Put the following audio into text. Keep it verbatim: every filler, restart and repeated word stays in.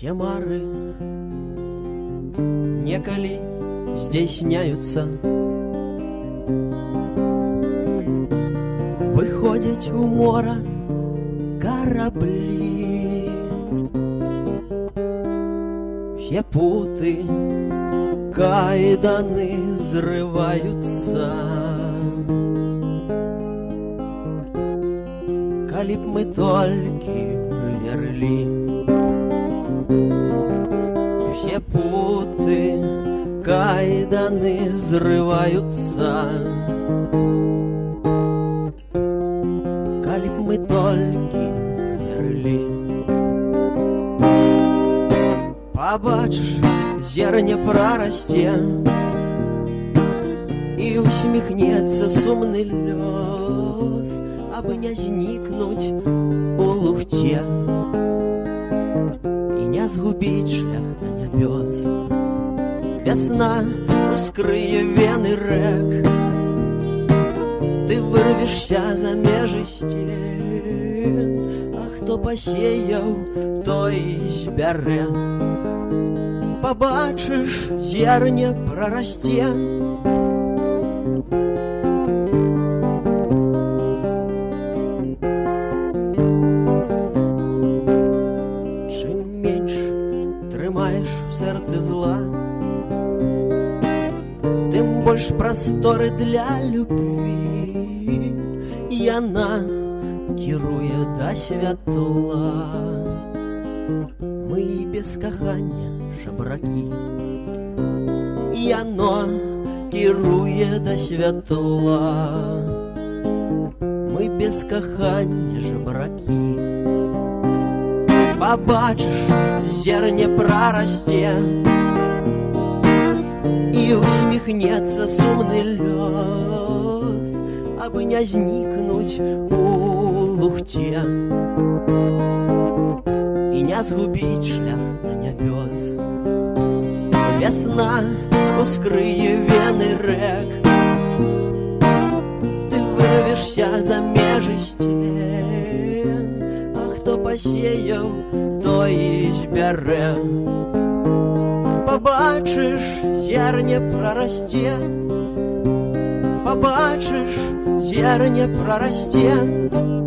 Все мары неколи здійсняються. Виходять у море кораблі, все пути, кайданы зрываются. Коли б мы только верли, все путы, кайданы зрываются. Коли б мы только верли. Побач, зерня прорасте, и усміхнеться сумный лёс, абы не зникнуть у лухте и не сгубить шлях на небес. Весна ускрые вены рек, ты вырвешься за межи стен, а хто посеял, то и збере. Побачиш, зерня прорасте, в сердце зла, тем больше просторы для любви, и она керує до святла. Мы без кохання жебраки, и оно керує до святла. Мы без кохання жебраки. Побачиш, зерня прорасте, и усміхнеться сумный лёс, абы не зникнуть у лухте и не сгубить шлях на небес. Весна ускрые вены рек, ты вырвешься за межи стен, а хто посеял, то и збере. Побачиш, зерня прорасте, побачиш, зерня прорасте.